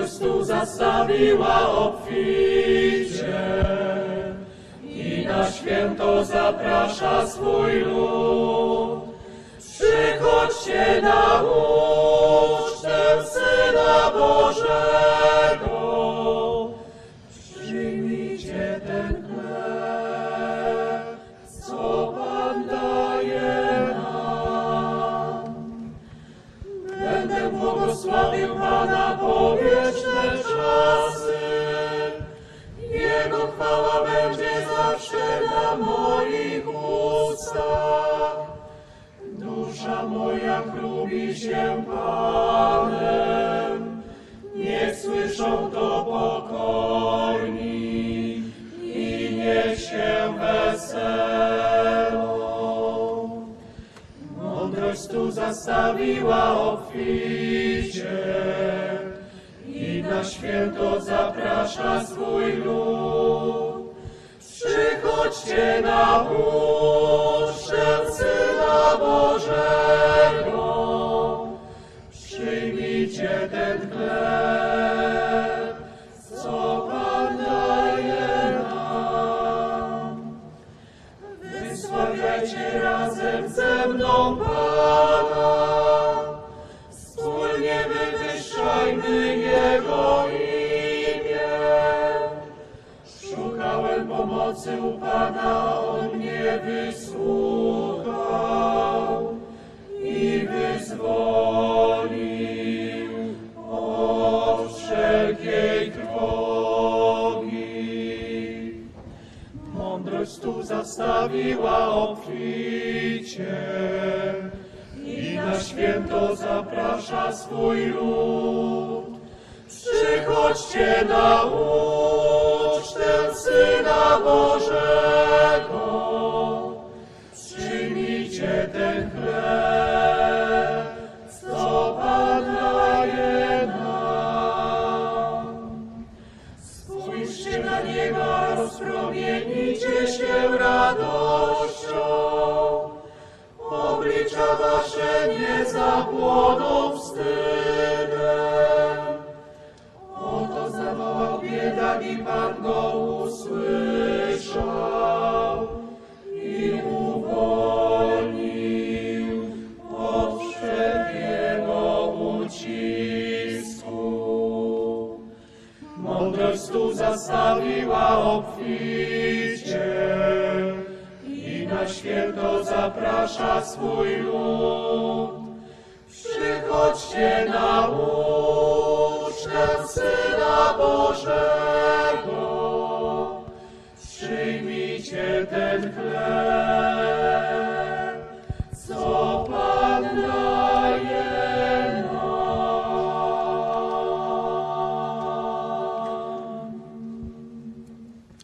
Mądrość tu zastawiła obficie i na święto zaprasza swój lud. Przychodźcie na ucztę Syna Bożego, przyjmijcie ten chleb, co Pan daje nam. Będę błogosławił Pana po wieczne czasy, Jego chwała będzie zawsze na moich ustach. Dusza moja chlubi się Panem, niech słyszą to pokorni i niech się weselą. Mądrość tu zastawiła obficie i na święto zaprasza swój lud. Przychodźcie na ucztę Syna Bożego, przyjmijcie ten chleb, co Pan daje nam. Wysławiajcie razem ze mną Pana, wspólnie wywyższajmy Jego imię. Szukałem pomocy u Pana, On mnie wysłuchał i wyzwolił od wszelkiej trwogi. Mądrość tu zastawiła obficie i na święto zaprasza swój lud. Przychodźcie na ucztę Syna Bożego, przyjmijcie ten chleb, co Pan daje nam. Spójrzcie na nieba, rozpromienicie się radością, oblicza wasze nie zapłoną wstydem. Oto zawołał biedak i Pan go usłyszał i uwolnił od wszelkiego ucisku. Mądrość tu zastawiła obficie i na święto zaprasza swój lud. Przychodźcie na ucztę Syna Bożego, przyjmijcie ten chleb,